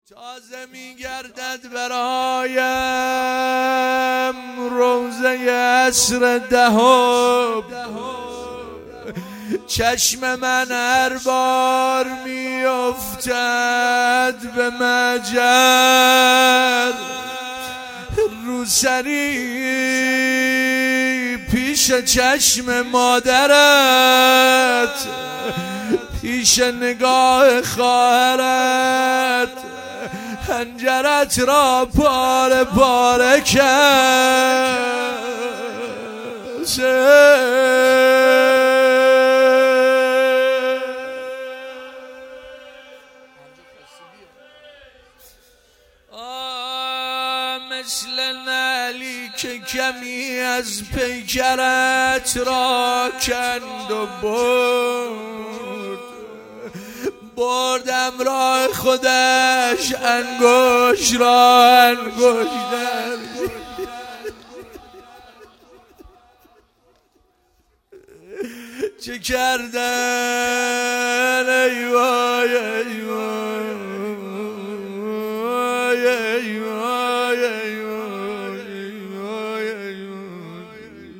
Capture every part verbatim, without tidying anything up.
تازه میگردد برایم روزه عصر دهم، چشم من هر بار میافتد به مجر، روسری پیش چشم مادرت، پیش نگاه خواهرت حنجرت را پاره پاره کرد. مثل نعلی که کمی از پیکرت را کند و برد، بردم راه خودش انگوش را انگوش در چه کردن ای وای ای وای ای وای ای وای ای وای.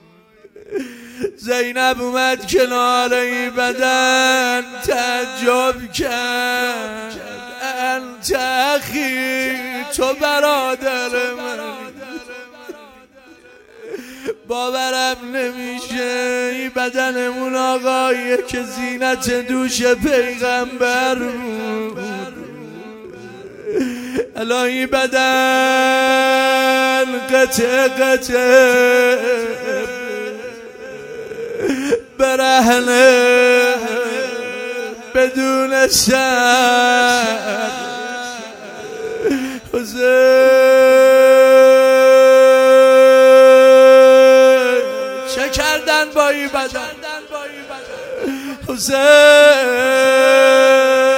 زینب اومد کنار این بدن تعجب کرد، انت اخی، تو برادر من. باورم نمیشه این بدنمون آقاییه که زینت دوش پیغمبر بود. الان این بدن قطع قطع برهنه بدون سر. چه کردن با این بدن حسین؟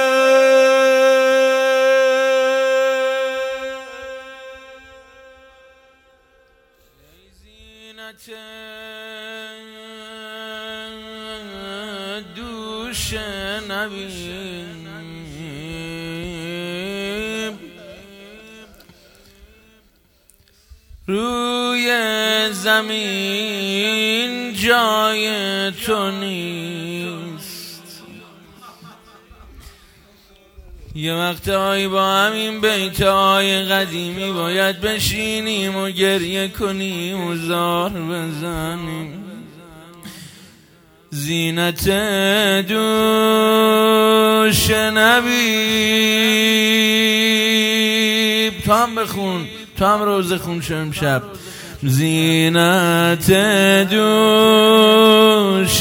دوش نبی روی زمین جای تو نیست. یه وقتهایی با همین بیتهای قدیمی باید بشینیم و گریه کنیم و زار بزنیم. زینت دوش نبی، تو هم بخون، تو هم روزه خون شو امشب. زینت دوش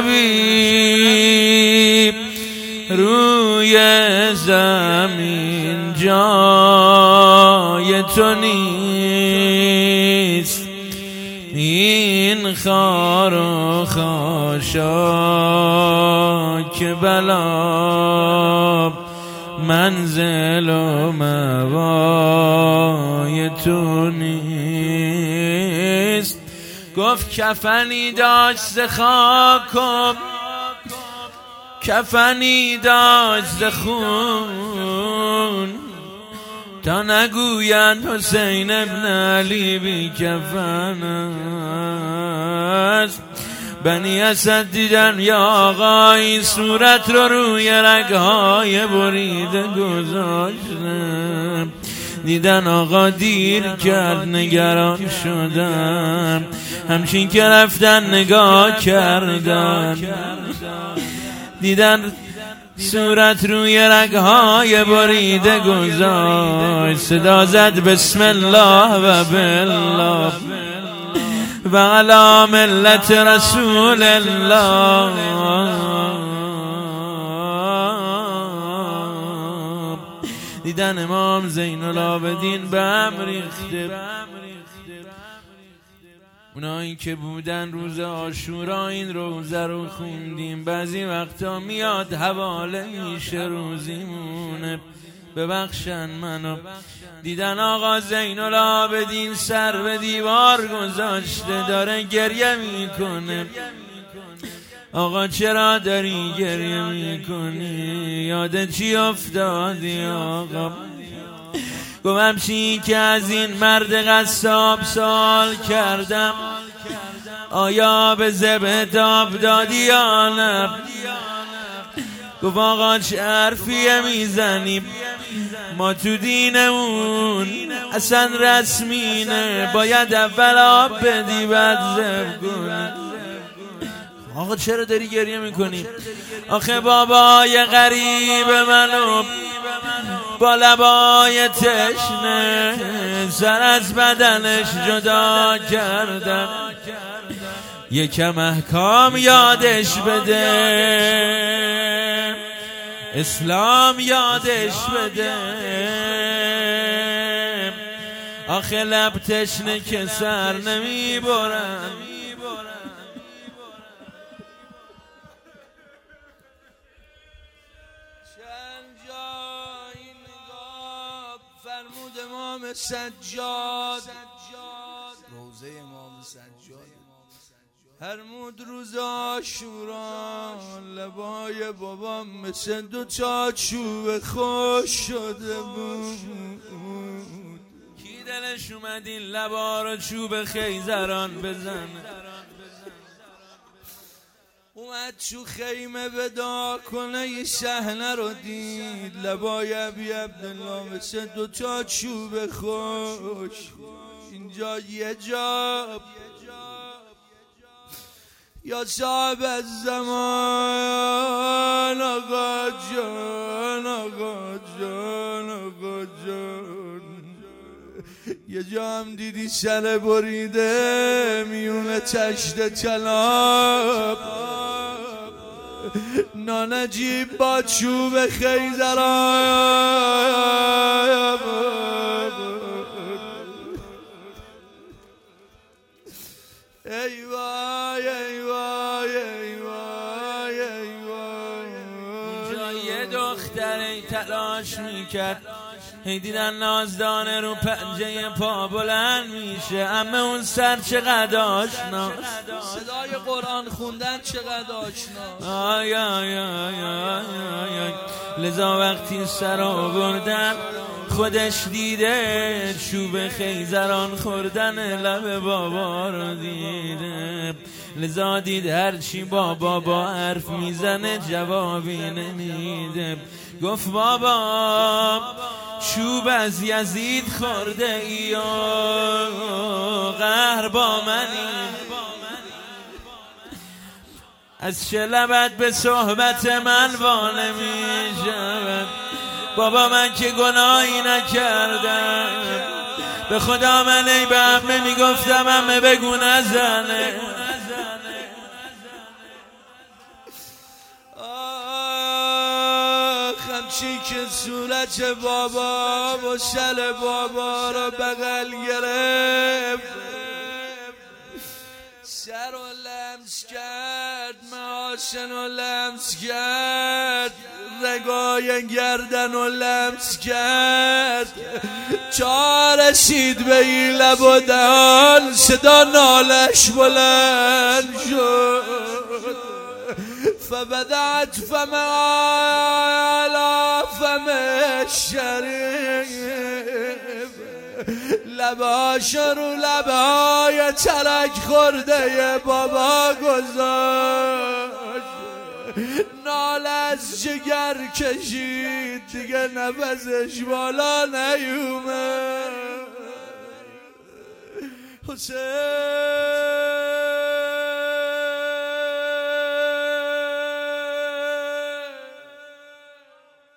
نبی روی زمین جای تو نیست. این خار و خاشاک بلا منزل و موای تو نیست. گفت کفنی داشت ز خاکم، کفنی داشت ز خون، تا نگویند حسین ابن علی بی کفن است. بنی اسد دیدن یا آقای صورت رو روی رگهای بریده گذاشتم. دیدن آقا دیر کرد، نگران شدم، همچین که رفتن نگاه کردن. دیدن صورت روی رگهای بریده گذاشت، صدا زد بسم الله و بالله و علی ملت رسول الله. دیدن امام زین العابدین به هم ریخته. اونایی که بودن روز عاشورا این روزه رو خوندیم. بعضی وقتا میاد حواله میشه روزیمونه، ببخشن منو. دیدن آقا زین العابدین سر به دیوار گذاشته، داره گریه میکنه. آقا چرا داری گریه میکنی؟ یاد چی افتادی آقا؟ گفتم چی که از این مرد قصاب سوال کردم، آیا به ذبح داب دادی یا نه؟ گفت آقا چه حرفیه میزنیم، ما تو دینمون اصلا رسمینه، باید اول آب بدی بعد ذبح کنی. آقا چرا داری گریه میکنی؟ آخه بابای غریب منو با لبای تشنه سر از بدنش جدا کردم، یکم احکام یادش بده، اسلام یادش بده. آخه لب تشنه که سر نمیبرن. فرمود امام سجاد، روزه امام سجاد فرمود روز عاشورا لبای بابام مثل دو تا چوب خوش شده بود. کی دلش اومد این لبا رو چوب خیزران بزنه؟ اومد تو خیمه ودا کنه یه صحنه رو دید، لبای ابی عبدالله مثل دوتا چوب خوش. اینجا یه جا یا صاحب الزمان آقا جان، آقا جان، آقا جان. یه جا هم دیدی سر بریده میونه تشت طلاب، نانجیب با چوب خیزران. ای وای ای وای ای وای ای وای. اونجا یه دختر تلاش میکرد، هی دیدن نازدانه رو پنجه پا بلند میشه، اما اون سر چقدر آشناست، صدای قرآن خوندن چقدر آشناست. آی آی آی آی آی. لذا وقتی سر آوردن خودش دیده چوب خیزران خوردن لب بابا رو دیده، لذا دید هرچی بابا با حرف میزنه جوابی نمیده. گفت بابا چوب از یزید خورده ای و قهر با منی، از چه لبت به صحبت من وا نمیشود؟ بابا من که گناهی نکردم، به خدا من ای به عمه میگفتم عمه بگو نزنه. خمچی که صورت بابا و شل بابا رو بغل گرفت، سر و لمس کرد، محاسن و لمس کرد، رگای گردن و لمس کرد، تا رسید به این لب و دهان صدا نالش بلند شد. فبدعت فم على فم الشریف، لباش رو لبای ترک خورده بابا گذاشت، نال از جگر کشید دیگه نفسش بالا نیومد. حسین